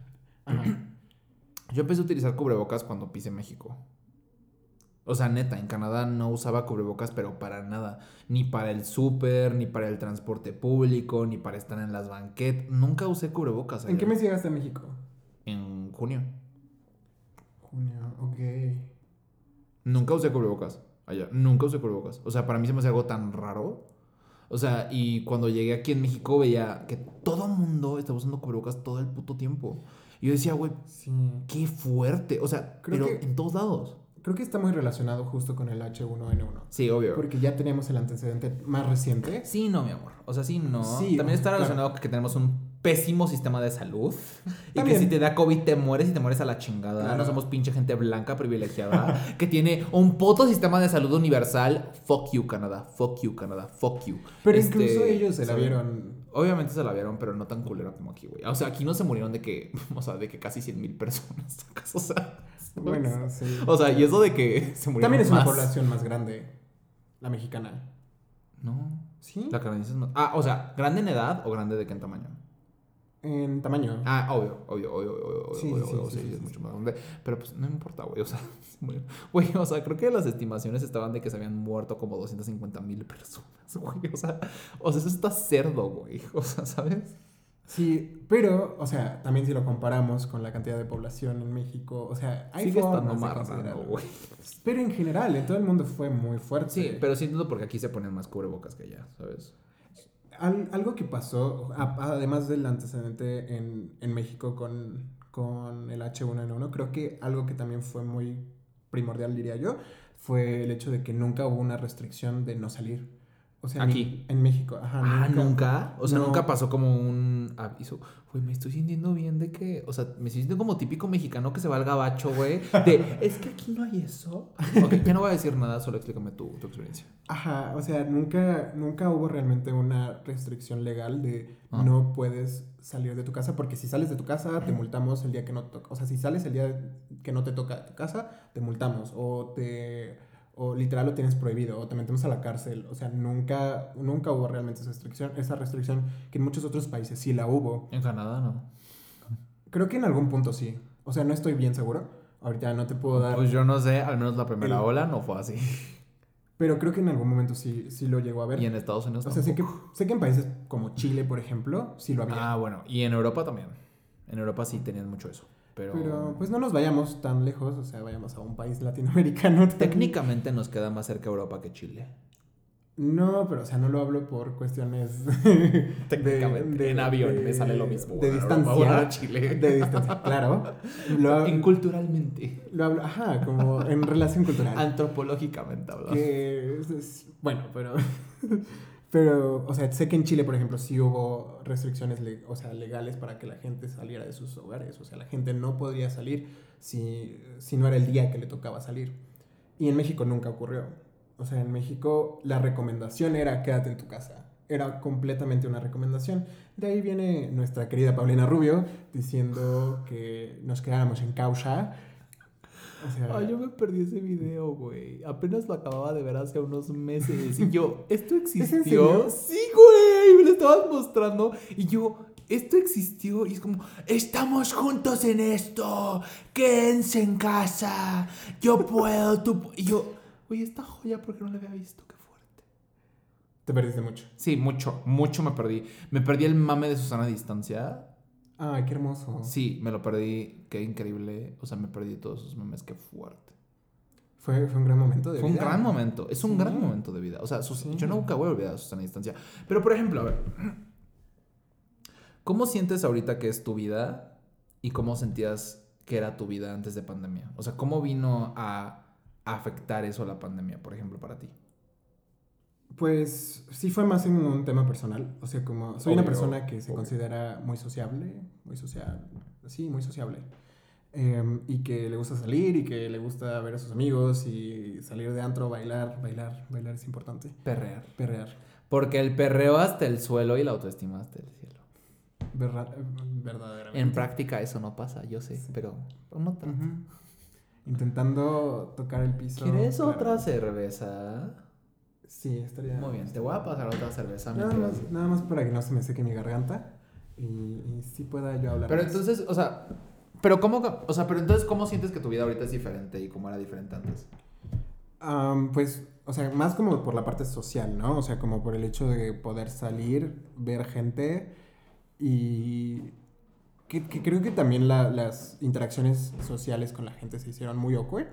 Yo empecé a utilizar cubrebocas cuando pisé México. O sea, neta, en Canadá no usaba cubrebocas, pero para nada. Ni para el súper, ni para el transporte público, ni para estar en las banquetas. Nunca usé cubrebocas allá. ¿En qué mes llegaste a México? En junio. Junio, ok. Nunca usé cubrebocas allá. Nunca usé cubrebocas. O sea, para mí se me hace algo tan raro. O sea, y cuando llegué aquí en México veía que todo el mundo estaba usando cubrebocas todo el puto tiempo. Y yo decía, güey, Sí. qué fuerte. O sea, Creo pero que- en todos lados. Creo que está muy relacionado justo con el H uno N uno. Sí, obvio. Porque ya teníamos el antecedente más reciente. Sí, no, mi amor. O sea, sí, no. Sí, También está claro. relacionado con que tenemos un pésimo sistema de salud. Y que También. si te da COVID te mueres y te mueres a la chingada. Claro. No somos pinche gente blanca privilegiada que tiene un puto sistema de salud universal. Fuck you, Canadá. Fuck you, Canadá. Fuck you. Pero Este, incluso ellos se la ¿saben? vieron. Obviamente se la vieron, pero no tan culera como aquí, güey. O sea, aquí no se murieron de que, o sea, de que casi cien mil personas. O sea, Bueno, sí. o sea, y eso de que se murieron También es una más. población más grande. La mexicana. No. ¿Sí? La canadiense es más. Ah, o sea, ¿grande en edad o grande de qué en tamaño? En tamaño. Ah, obvio, obvio, obvio, obvio, obvio, Sí, obvio, sí, obvio, sí, sí, sí, es sí, mucho sí. más grande. Pero pues no me importa, güey, o sea, se murieron. Güey, o sea, creo que las estimaciones estaban de que se habían muerto como doscientas cincuenta mil personas, güey, o sea, o sea, eso está cerdo, güey, o sea, ¿sabes? Sí, pero, o sea, también si lo comparamos con la cantidad de población en México, o sea, hay Sigue formas estando de más considerar. raro, güey. Pero en general, en todo el mundo fue muy fuerte. Sí, pero sí entiendo porque aquí se ponen más cubrebocas que allá, ¿sabes? Al- algo que pasó, a- además del antecedente en, en México con, con el H uno N uno, creo que algo que también fue muy primordial, diría yo, fue el hecho de que nunca hubo una restricción de no salir. O sea, Aquí. ni- en México. Ajá, Ah, ¿nunca? O sea, No. nunca pasó como un aviso. Güey, me estoy sintiendo bien de que... O sea, me estoy sintiendo como típico mexicano que se va al gabacho, güey. De, es que aquí no hay eso. Ok, ya no voy a decir nada, solo explícame tu, tu experiencia. Ajá, o sea, nunca, nunca hubo realmente una restricción legal de Ah. no puedes salir de tu casa, porque si sales de tu casa, te multamos el día que no te toca. O sea, si sales el día que no te toca tu casa, te multamos. O te... O literal lo tienes prohibido, o te metemos a la cárcel. O sea, nunca, nunca hubo realmente esa restricción, esa restricción que en muchos otros países sí la hubo. En Canadá, no. Creo que en algún punto sí. O sea, no estoy bien seguro. Ahorita no te puedo dar... Pues yo no sé, al menos la primera El- ola no fue así. Pero creo que en algún momento sí, sí lo llegó a ver. Y en Estados Unidos O sea, sé que, tampoco. sé que en países como Chile, por ejemplo, sí lo había. Ah, bueno. Y en Europa también. En Europa sí tenían mucho eso. Pero, Pero pues no nos vayamos tan lejos, o sea, vayamos a un país latinoamericano. tan- técnicamente nos queda más cerca Europa que Chile. No, pero o sea, no lo hablo por cuestiones... Técnicamente. En avión me sale lo mismo. De Bueno, distancia. vamos a Chile. De distancia, claro. Lo, En culturalmente. lo hablo, ajá, como en relación cultural. Antropológicamente hablando. Que es- es- bueno, pero... Pero, o sea, sé que en Chile, por ejemplo, sí hubo restricciones le- o sea, legales para que la gente saliera de sus hogares. O sea, la gente no podría salir si, si no era el día que le tocaba salir. Y en México nunca ocurrió. O sea, en México la recomendación era quédate en tu casa. Era completamente una recomendación. De ahí viene nuestra querida Paulina Rubio diciendo que nos quedáramos en causa. O sea, Ay, yo me perdí ese video, güey. Apenas lo acababa de ver hace unos meses. Y yo, ¿esto existió? serio? Sí, güey. Me lo estabas mostrando. Y yo, ¿esto existió? Y es como, estamos juntos en esto. Quédense en casa. Yo puedo, tú. pu-". Y yo, oye, esta joya, ¿por qué no la había visto? Qué fuerte. Te perdiste mucho. Sí, mucho, mucho me perdí. Me perdí el mame de Susana a distancia. Ay, qué hermoso. Sí, me lo perdí, qué increíble. O sea, me perdí todos esos memes, qué fuerte. Fue, fue un gran momento de Fue vida. un gran momento, es un Sí. gran momento de vida. O sea, Sus- Sí. yo nunca voy a olvidar a Susana a distancia. Pero, por ejemplo, a ver, ¿cómo sientes ahorita que es tu vida y cómo sentías que era tu vida antes de pandemia? O sea, ¿cómo vino a afectar eso a la pandemia, por ejemplo, para ti? Pues sí fue más en un tema personal. O sea, como soy una Obvio, persona que se obvio. considera muy sociable, muy social, sí, muy sociable. Eh, y que le gusta salir y que le gusta ver a sus amigos y salir de antro, bailar, bailar, bailar es importante. Perrear. Perrear. Porque el perreo hasta el suelo y la autoestima hasta el cielo. Verra- verdaderamente. En práctica eso no pasa, yo sé, pero uno trata. Ujú. Intentando tocar el piso. ¿Quieres claro. otra cerveza? Sí, estaría. Muy bien, te voy a pasar otra cerveza. Nada mientras- más, nada más para que no se me seque mi garganta y, y sí pueda yo hablar. Pero más. entonces, o sea, pero cómo, o sea, pero entonces cómo sientes que tu vida ahorita es diferente y cómo era diferente antes? Am, pues, o sea, más como por la parte social, ¿no? O sea, como por el hecho de poder salir, ver gente y que, que creo que también la- las interacciones sociales con la gente se hicieron muy awkward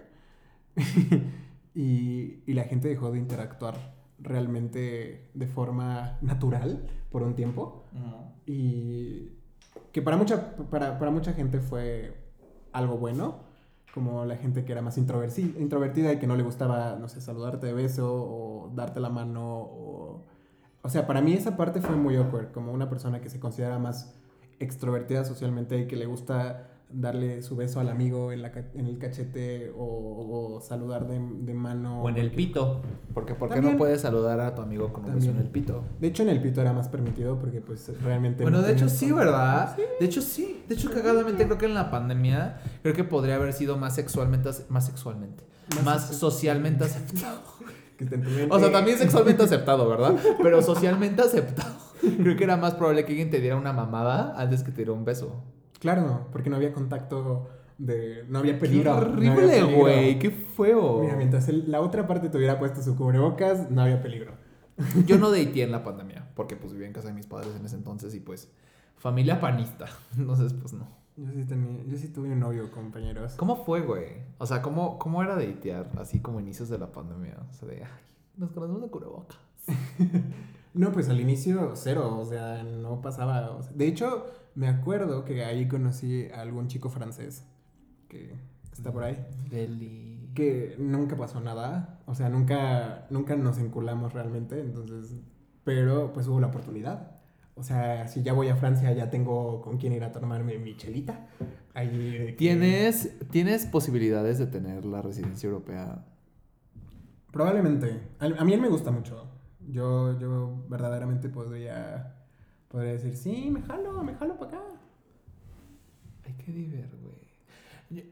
y, y la gente dejó de interactuar realmente de forma natural por un tiempo. Y que para mucha, para, para mucha gente fue algo bueno, como la gente que era más introversi- introvertida y que no le gustaba, no sé, saludarte de beso o darte la mano. O, o sea, para mí esa parte fue muy awkward, como una persona que se considera más extrovertida socialmente y que le gusta darle su beso al amigo en, la, ca- en el cachete o, o saludar de, de mano. O en el pito. Porque ¿por qué También. no puedes saludar a tu amigo con un beso También. en el pito? De hecho, en el pito era más permitido porque pues realmente... Bueno, no de hecho tenías sí, contacto. ¿verdad? De hecho sí. De hecho, cagadamente creo que en la pandemia creo que podría haber sido más sexualmente, ace- más sexualmente, Más más soci- socialmente aceptado. Que te entienden. O sea, también sexualmente aceptado, ¿verdad? Pero socialmente aceptado. Creo que era más probable que alguien te diera una mamada antes que te diera un beso. Claro, porque no había contacto de... No había Qué peligro. no había horrible, peligro. güey. Qué feo. Mira, mientras el- la otra parte te hubiera puesto su cubrebocas, no había peligro. Yo no dateé en la pandemia porque pues vivía en casa de mis padres en ese entonces y pues familia panista. Entonces pues no. Yo sí, tenía, yo sí tuve un novio, compañeros. ¿Cómo fue, güey? O sea, ¿cómo, cómo era datear así como inicios de la pandemia? O sea, de, ay, nos conocemos de cubrebocas. No, pues al inicio cero, o sea, no pasaba. O sea, de hecho, me acuerdo que ahí conocí a algún chico francés que está por ahí. Deli. Que nunca pasó nada, o sea, nunca, nunca nos enculamos realmente, entonces, pero pues hubo la oportunidad. O sea, si ya voy a Francia, ya tengo con quién ir a tomarme mi chelita. Ahí de que- ¿Tienes, ¿Tienes posibilidades de tener la residencia europea? Probablemente. A, a mí él me gusta mucho. Yo, yo verdaderamente podría, podría decir, sí, me jalo, me jalo para acá. Hay que diver, güey. Yo,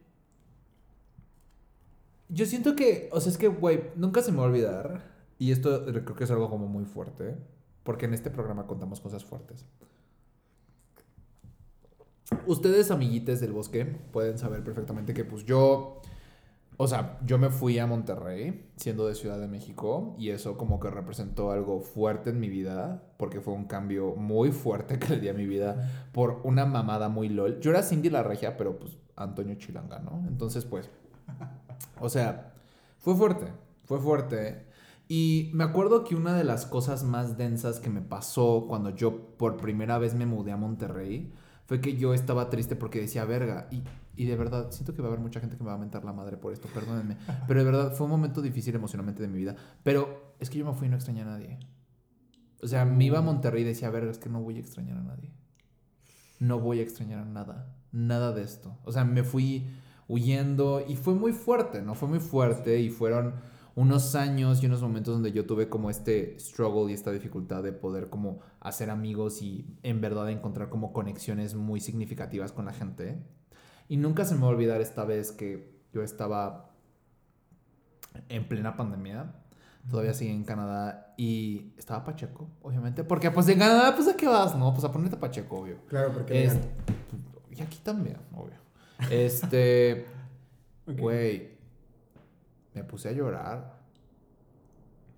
yo siento que, o sea, es que, güey, nunca se me va a olvidar. Y esto creo que es algo como muy fuerte. Porque en este programa contamos cosas fuertes. Ustedes, amiguites del bosque, pueden saber perfectamente que, pues, yo... O sea, yo me fui a Monterrey, siendo de Ciudad de México, y eso como que representó algo fuerte en mi vida, porque fue un cambio muy fuerte que le di a mi vida por una mamada muy lol. Yo era Cindy la Regia, pero pues Antonio Chilanga, ¿no? Entonces, pues, o sea, fue fuerte, fue fuerte. Y me acuerdo que una de las cosas más densas que me pasó cuando yo por primera vez me mudé a Monterrey fue que yo estaba triste porque decía, verga, y... Y de verdad, siento que va a haber mucha gente que me va a mentar la madre por esto, perdónenme. Pero de verdad, fue un momento difícil emocionalmente de mi vida. Pero es que yo me fui y no extrañé a nadie. O sea, me iba a Monterrey y decía, a ver, es que no voy a extrañar a nadie. No voy a extrañar a nada. Nada de esto. O sea, me fui huyendo y fue muy fuerte, ¿no? Fue muy fuerte y fueron unos años y unos momentos donde yo tuve como este struggle y esta dificultad de poder como hacer amigos y en verdad encontrar como conexiones muy significativas con la gente. Y nunca se me va a olvidar esta vez que yo estaba en plena pandemia. Todavía sigue en Canadá. Y estaba Pacheco, obviamente. Porque pues en Canadá, pues ¿a qué vas? No, pues a ponerte Pacheco, obvio. Claro, porque... Es- Y aquí también, obvio. Este... Ok. Güey. Me puse a llorar.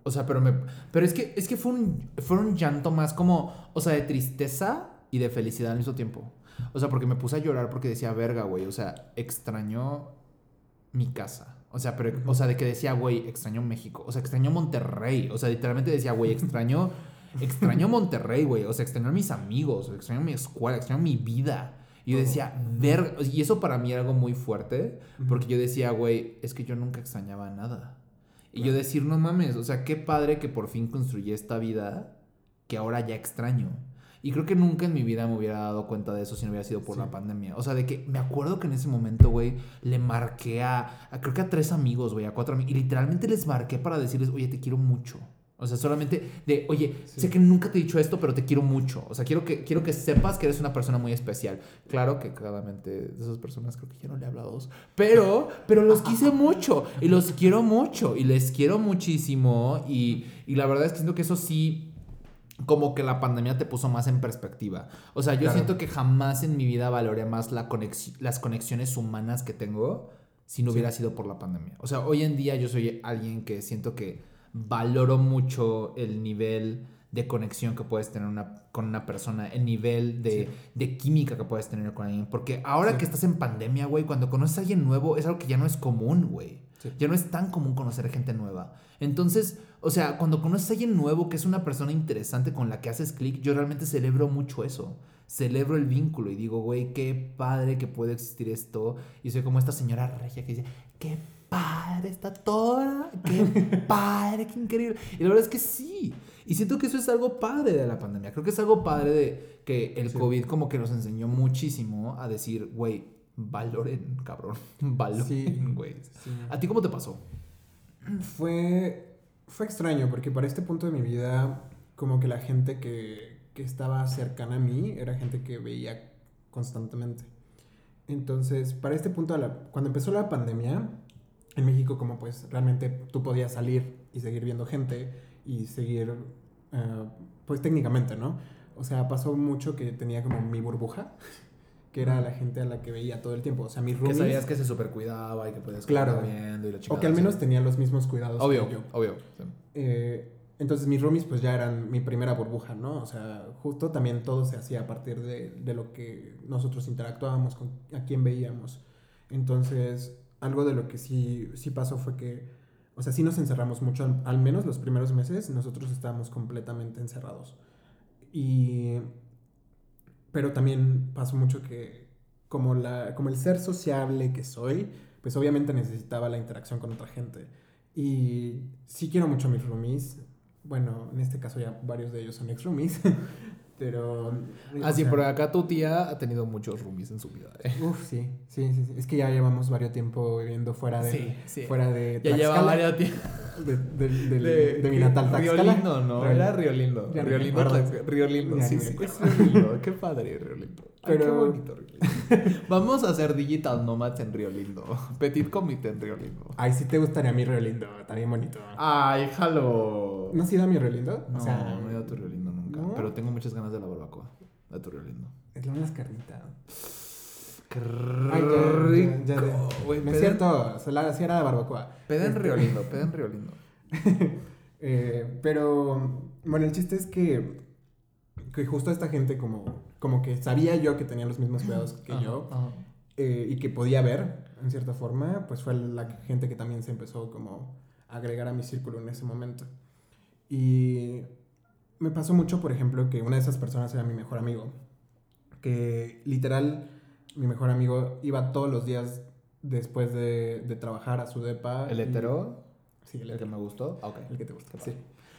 O sea, pero me... Pero es que, es que fue, un, fue un llanto más como... O sea, de tristeza y de felicidad al mismo tiempo. O sea, porque me puse a llorar porque decía, verga, güey. O sea, extrañó mi casa. O sea, pero... O sea, de que decía, güey, extrañó México. O sea, extrañó Monterrey. O sea, literalmente decía, güey, extrañó... Extraño Monterrey, güey. O sea, extraño a mis amigos. Extraño mi escuela. Extraño mi vida. Y yo decía, ver... Y eso para mí era algo muy fuerte. Porque yo decía, güey, es que yo nunca extrañaba nada. Y yo decir, no mames, o sea, qué padre que por fin construí esta vida que ahora ya extraño. Y creo que nunca en mi vida me hubiera dado cuenta de eso si no hubiera sido por sí. la pandemia. O sea, de que me acuerdo que en ese momento, güey, le marqué a, a creo que a tres amigos, güey, a cuatro amigos. Y literalmente les marqué para decirles, oye, te quiero mucho. O sea, solamente de, oye, sí. sé que nunca te he dicho esto, pero te quiero mucho. O sea, quiero que, quiero que sepas que eres una persona muy especial. Claro que claramente de esas personas creo que ya no le he hablado a dos. Pero, pero los quise mucho. Y los quiero mucho. Y les quiero muchísimo. Y, y la verdad es que siento que eso sí, como que la pandemia te puso más en perspectiva. O sea, yo claro. siento que jamás en mi vida valoré más la conex- las conexiones humanas que tengo si no sí. hubiera sido por la pandemia. O sea, hoy en día yo soy alguien que siento que valoro mucho el nivel de conexión que puedes tener una, con una persona, el nivel de, sí. de química que puedes tener con alguien. Porque ahora sí. que estás en pandemia, güey, cuando conoces a alguien nuevo, es algo que ya no es común, güey. Sí. Ya no es tan común conocer gente nueva. Entonces, o sea, cuando conoces a alguien nuevo que es una persona interesante con la que haces clic, yo realmente celebro mucho eso. Celebro el vínculo y digo, güey, qué padre que puede existir esto. Y soy como esta señora regia que dice, qué padre está toda, qué padre, qué increíble. Y la verdad es que sí. Y siento que eso es algo padre de la pandemia. Creo que es algo padre de que el sí. COVID como que nos enseñó muchísimo a decir, güey, valoren, cabrón. Valoren, güey. Sí, sí. ¿A ti cómo te pasó? Fue, fue extraño porque para este punto de mi vida como que la gente que, que estaba cercana a mí era gente que veía constantemente. Entonces, para este punto, de la, cuando empezó la pandemia, en México como pues realmente tú podías salir y seguir viendo gente y seguir, uh, pues técnicamente, ¿no? O sea, pasó mucho que tenía como mi burbuja, que era la gente a la que veía todo el tiempo. O sea, mis roomies... Que sabías que se super cuidaba y que podías claro, estar viendo y la chingada. o que al menos tenía los mismos cuidados obvio, que yo. Obvio, sí. Eh, entonces mis roomies pues ya eran mi primera burbuja, ¿no? O sea, justo también todo se hacía a partir de, de lo que nosotros interactuábamos, con a quién veíamos. Entonces, algo de lo que sí, sí pasó fue que, o sea, sí nos encerramos mucho, al, al menos los primeros meses nosotros estábamos completamente encerrados. Y... Pero también pasó mucho que, como, la, como el ser sociable que soy, pues obviamente necesitaba la interacción con otra gente. Y sí quiero mucho a mis roomies. Bueno, en este caso ya varios de ellos son ex-roomies. Pero... Ah, sí, pero acá tu tía ha tenido muchos roomies en su vida, ¿eh? Uf, sí, sí, sí, sí. Es que ya llevamos varios tiempo viviendo fuera de... Sí, sí. Fuera de ya lleva varios tiempos. De, de, de, de, de mi natal Tlaxcala. Río Lindo, ¿no? Era Río Lindo. Ya Río Lindo, Tlaxcala. Río Lindo, sí, sí. Es Río Lindo. Qué padre Río Lindo. Ay, pero... qué bonito Río Lindo. Vamos a hacer digital nomads en Río Lindo. Petit comité en Río Lindo. Ay, sí te gustaría a mí Río Lindo. Está bien bonito. Ay, jalo. ¿No has ido a mi Río Lindo? No, o sea, no he ido a tu Río Lindo nunca. ¿No? Pero tengo muchas ganas de la barbacoa. De tu Río Lindo. Es lo de las carnitas. Qué Ay, rico. Ya, ya, ya, Wey, no es cierto, se la sí era de barbacoa. Peda en Río Lindo, peda en Río Lindo. eh, pero, bueno, el chiste es que, que justo esta gente como, como que sabía yo que tenía los mismos cuidados que ajá, yo ajá. Eh, y que podía ver, en cierta forma, pues fue la gente que también se empezó como a agregar a mi círculo en ese momento. Y me pasó mucho, por ejemplo, que una de esas personas era mi mejor amigo. Que literal, mi mejor amigo iba todos los días después de, de trabajar a su depa. ¿El hetero? Y... Sí, el, el que me gustó. Ah, ok. El que te gustó, sí.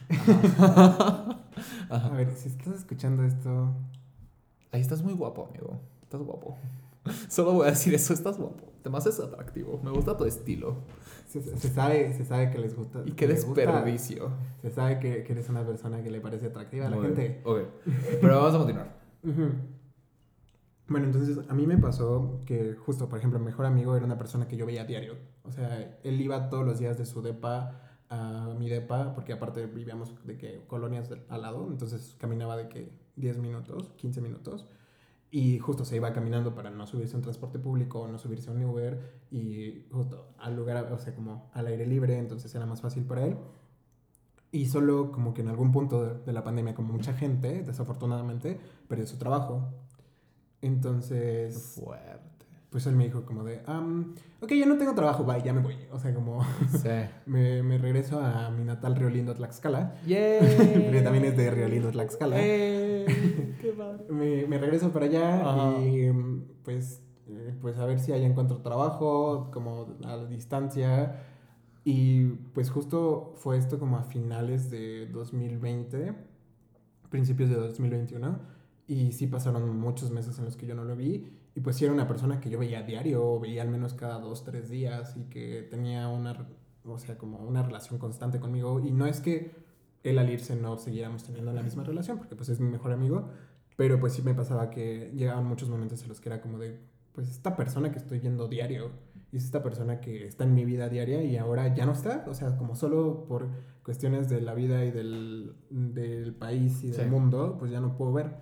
Ajá. Ajá. A ver, si estás escuchando esto... Ahí estás muy guapo, amigo. Estás guapo. Solo voy a decir eso, estás guapo. Te me haces atractivo. Me gusta tu estilo. Se, se, sabe, se sabe que les gusta. Y qué desperdicio. Gusta, se sabe que, que eres una persona que le parece atractiva a la muy gente. Ok. Pero vamos a continuar. Uh-huh. Bueno, entonces a mí me pasó que justo, por ejemplo, mi mejor amigo era una persona que yo veía a diario. O sea, él iba todos los días de su depa a mi depa, porque aparte vivíamos de que colonias al lado, entonces caminaba de que diez minutos, quince minutos. Y justo se iba caminando para no subirse a un transporte público o no subirse a un Uber y justo al lugar, o sea, como al aire libre, entonces era más fácil para él. Y solo como que en algún punto de, de la pandemia, como mucha gente, desafortunadamente, perdió su trabajo. Entonces, Fuerte. pues él me dijo como de, um, ok, ya no tengo trabajo, bye, ya me voy. O sea, como Sí. me, me regreso a mi natal Río Lindo, Tlaxcala. ¡Yay! Porque también es de Río Lindo, Tlaxcala. ¡Eh! ¡Qué padre! Me, me regreso para allá Ajá. y mm, pues, eh, pues a ver si allá encuentro trabajo, como a la distancia. Y pues justo fue esto como a finales de dos mil veinte, principios de dos mil veintiuno. Y sí pasaron muchos meses en los que yo no lo vi. Y pues sí era una persona que yo veía a diario, veía al menos cada dos, tres días y que tenía una, o sea, como una relación constante conmigo. Y no es que él al irse no siguiéramos teniendo la misma relación, porque pues es mi mejor amigo. Pero pues sí me pasaba que llegaban muchos momentos en los que era como de, pues esta persona que estoy viendo diario, y es esta persona que está en mi vida diaria y ahora ya no está. O sea, como solo por cuestiones de la vida y del, del país y del Sí. mundo, pues ya no puedo ver.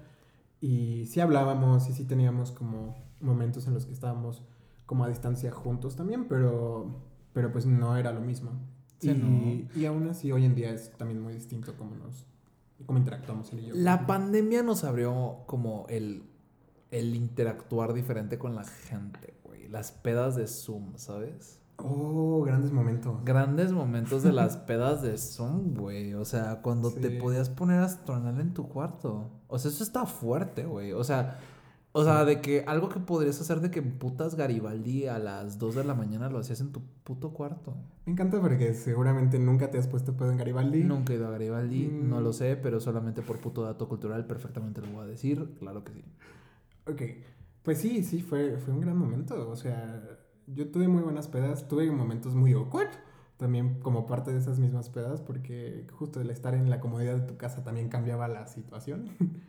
Y sí hablábamos y sí teníamos como momentos en los que estábamos como a distancia juntos también, pero, pero pues no era lo mismo. Sí, y, y aún así hoy en día es también muy distinto cómo nos cómo interactuamos él y yo. La pandemia nos abrió como el, el interactuar diferente con la gente, güey. Las pedas de Zoom, ¿sabes? Oh, grandes momentos. Grandes momentos de las pedas de Zoom, güey. O sea, cuando Sí. te podías poner a tronar en tu cuarto. O sea, eso está fuerte, güey. O sea, o sea, de que algo que podrías hacer de que putas Garibaldi a las dos de la mañana lo hacías en tu puto cuarto. Me encanta porque seguramente nunca te has puesto pedo en Garibaldi. Nunca he ido a Garibaldi, Mm. no lo sé, pero solamente por puto dato cultural perfectamente lo voy a decir. Claro que sí. Ok, pues sí, sí, fue, fue un gran momento. O sea, yo tuve muy buenas pedas, tuve momentos muy awkward, también como parte de esas mismas pedas, porque justo el estar en la comodidad de tu casa también cambiaba la situación.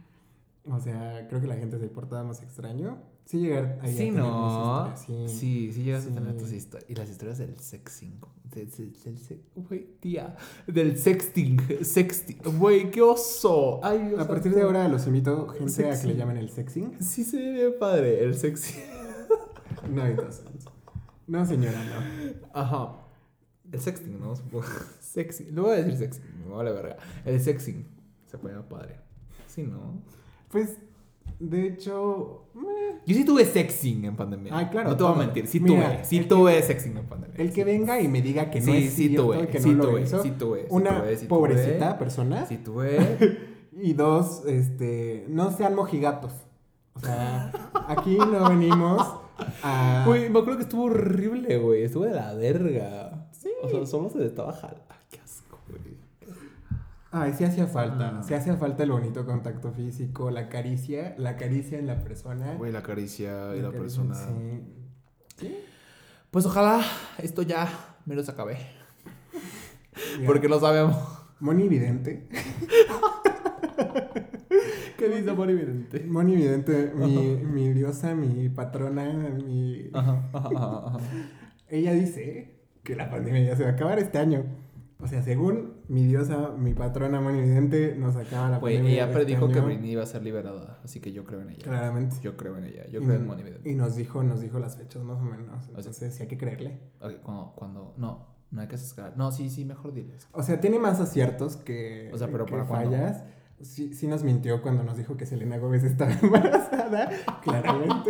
O sea, creo que la gente se portaba más extraño. Sí llegar ahí Sí, a tener mis no. historias, sí. Sí, sí llegas Sí. a tener tus historias. Y las historias del sexting. Del, del, del se- güey, tía. Del sexting. Sexting. Güey, qué oso. Ay, Dios A partir santo. de ahora los invito, gente, a que Sexing. le llamen el sexing. Sí se ve bien padre, el sexting. No, it doesn't. No, señora, no. Ajá. El sexting, ¿no? Supongo. Sexting. No voy a decir sexting, me vale verga. El sexting. Se pone padre. Sí, ¿no? Pues, de hecho, meh, Yo sí tuve sexting en pandemia. Ay, claro, No te voy a todo. mentir. Sí Mira, tuve. Sí el que- tuve sexting en pandemia. el que Sí. venga y me diga que no Sí, es sí cierto, tuve, que sí no lo tuve, hizo, sí tuve, sí una tuve, sí pobrecita tuve. persona, Sí tuve. y dos, este, no sean mojigatos. O sea, aquí no venimos a... Güey, me acuerdo que estuvo horrible, güey. Estuvo de la verga. Sí. O sea, solo se estaba jalando. Ay, qué asco, güey. Ay, sí hacía falta, Ah. sí hacía falta el bonito contacto físico, la caricia, la caricia en la persona. Güey, la caricia y la, caricia, persona. Sí. ¿Sí? Pues ojalá esto ya me lo acabe. Mira, Porque no sabemos. Moni Vidente. ¿Qué dice Moni Vidente? Moni Vidente, mi, mi diosa, mi patrona, mi... Ajá, ajá, ajá, ajá. Ella dice que la pandemia ya se va a acabar este año. O sea, según mi diosa, mi patrona Moni Vidente, nos acaba la Güey, pandemia ella este predijo que año. Britney iba a ser liberada. Así que yo creo en ella. Claramente. Yo creo en ella. Yo Y- creo en Moni Vidente. Y nos dijo, nos dijo las fechas más o menos. sea- Entonces, sí hay que creerle. Ok, cuando, cuando. No, no hay que sesgar. No, sí, sí, mejor diles. O sea, tiene más aciertos que, O sea, pero que ¿para cuándo? fallas. Sí, sí nos mintió cuando nos dijo que Selena Gómez estaba embarazada, claramente.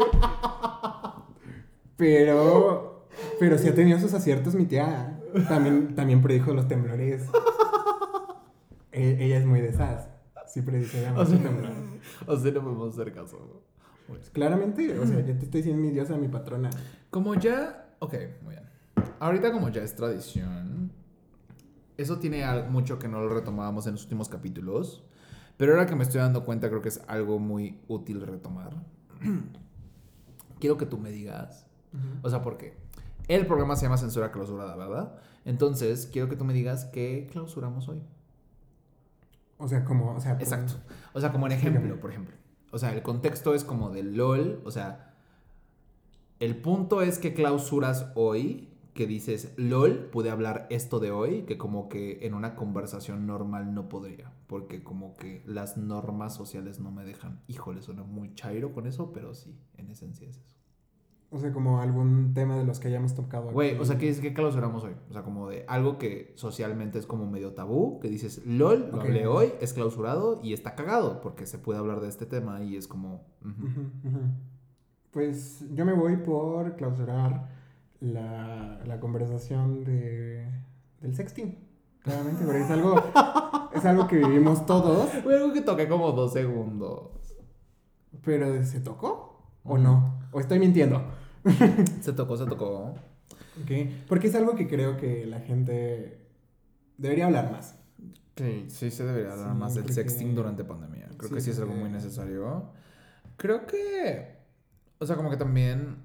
Pero, pero sí ha tenido sus aciertos mi tía. También, también predijo los temblores. E- ella es muy de esas. Sí predice O mucho sea, temblor. o sea, no podemos hacer caso. Güey. Claramente, o sea, ya te estoy diciendo mi diosa, mi patrona. Como ya. Ok, muy bien. Ahorita, como ya es tradición. Eso tiene al- mucho que no lo retomábamos en los últimos capítulos. Pero ahora que me estoy dando cuenta, creo que es algo muy útil retomar. Quiero que tú me digas. O sea, porque el programa se llama Censura Clausurada, ¿verdad? Entonces, quiero que tú me digas qué clausuramos hoy. O sea, como, o sea, por- Exacto. O sea, como en ejemplo, Dígame. por ejemplo. O sea, el contexto es como de LOL. O sea, el punto es que clausuras hoy, que dices, LOL, pude hablar esto de hoy, que como que en una conversación normal no podría. Porque como que las normas sociales no me dejan. Híjole, suena muy chairo con eso, pero sí, en esencia es eso. O sea, como algún tema de los que hayamos tocado aquí. Güey, o sea, ¿qué es que clausuramos hoy? O sea, como de algo que socialmente es como medio tabú, que dices, lol, lo Ok. hablé hoy, es clausurado y está cagado, porque se puede hablar de este tema y es como... ujú. Ujú, ujú. Pues yo me voy por clausurar la, la conversación de, del sexting. Claramente, porque es algo, es algo que vivimos todos, Güey, algo que toqué como dos segundos. pero ¿se tocó? ¿O no? ¿O estoy mintiendo? Se tocó, se tocó. Ok, porque es algo que creo que la gente debería hablar más. Sí, sí se debería hablar Sí, más del porque- sexting durante pandemia. Creo sí, que sí es algo porque- muy necesario. Creo que... O sea, como que también...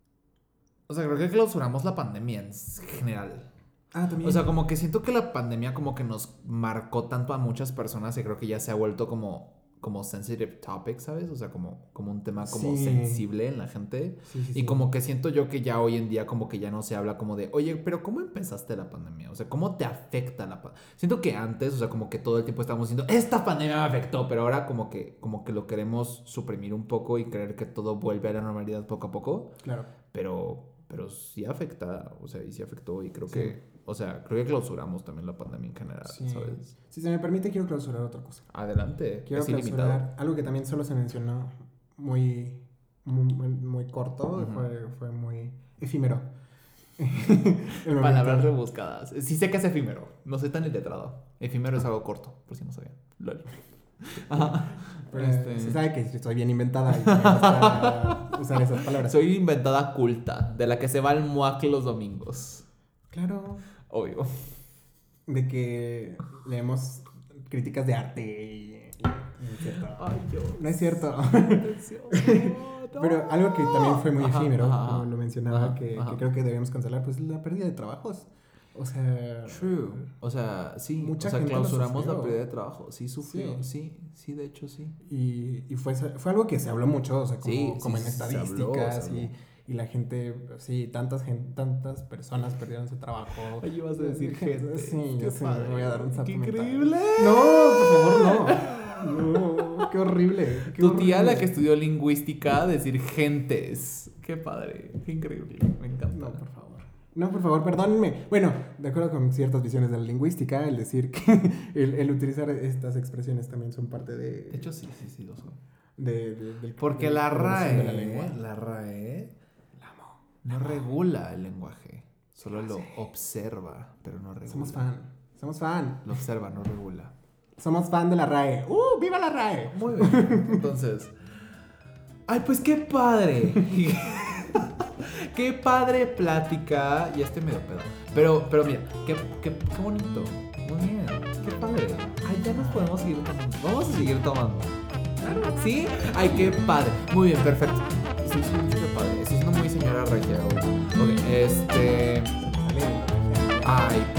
O sea, creo que clausuramos la pandemia en general. Ah, también. O sea, como que siento que la pandemia como que nos marcó tanto a muchas personas y creo que ya se ha vuelto como... Como sensitive topic, ¿sabes? O sea, como, como un tema como Sí. sensible en la gente. Sí, sí, Y sí. como que siento yo que ya hoy en día como que ya no se habla como de, oye, pero ¿cómo empezaste la pandemia? O sea, ¿cómo te afecta la pandemia? Siento que antes, o sea, como que todo el tiempo estábamos diciendo, esta pandemia me afectó, pero ahora como que, como que lo queremos suprimir un poco y creer que todo vuelve a la normalidad poco a poco. Claro. Pero, pero sí afecta, o sea, y sí afectó y creo Sí. que, o sea, creo que clausuramos también la pandemia en general, Sí. ¿sabes? Si se me permite, quiero clausurar otra cosa. Adelante, Quiero es ilimitado. clausurar algo que también solo se mencionó muy, muy, muy- muy corto, Ujú. fue, fue muy efímero. El momento- Palabras rebuscadas. Sí sé que es efímero. No soy tan iletrado. Efímero es algo corto, por si no sabían. Lol. Ajá. Pero Este, se sabe que estoy bien inventada y me gusta usar esas palabras. Soy inventada culta, de la que se va al M U A C los domingos. Claro. Obvio. De que leemos críticas de arte y... y- no es cierto. Ay, yo. No es cierto. Atención. No. Pero algo que también fue muy Ajá, efímero, ajá, como lo mencionaba, ajá, que, ajá. que creo que debemos cancelar, pues la pérdida de trabajos. O sea... True. O sea, sí. Mucha o sea, gente lo clausuramos sufrió. la pérdida de trabajo. Sí, sufrió. Sí. Sí, sí, de hecho, sí. Y, y fue, fue algo que se habló mucho, o sea, como, Sí, como sí, en se habló, estadísticas se habló. y, y la gente, sí, tantas, gen- tantas personas perdieron su trabajo. Ay, ibas a decir gente. Sí, Qué yo sé, padre. me voy a dar un salto ¡Qué mental. increíble! No, por favor, no. No, qué horrible. Qué Tu tía, la horrible. que estudió lingüística, decir gentes. Qué padre, qué increíble. Me encanta. No, por favor. No, por favor, perdónenme. Bueno, de acuerdo con ciertas visiones de la lingüística, el decir que el, el utilizar estas expresiones también son parte de... De hecho, sí, sí, sí, lo son. de, de- del- Porque de la evolución de la RAE, lengua. la RAE, La amo. no regula el lenguaje. Solo lo observa, pero no regula. Somos fan. Somos fan. Lo observa, no regula. Somos fan de la RAE. ¡Uh! ¡Viva la RAE! Muy bien. Entonces. Ay, pues qué padre. Qué padre plática. Ya estoy medio pedo. Pero, pero mira, qué, qué, qué bonito. Muy bien. Qué padre. Ay, ya nos podemos seguir tomando. Vamos a seguir tomando. ¿Sí? Ay, qué padre. Muy bien, perfecto. Sí, sí, sí, qué padre. Eso es una muy señora regia. Ok, este. Sale. Ay,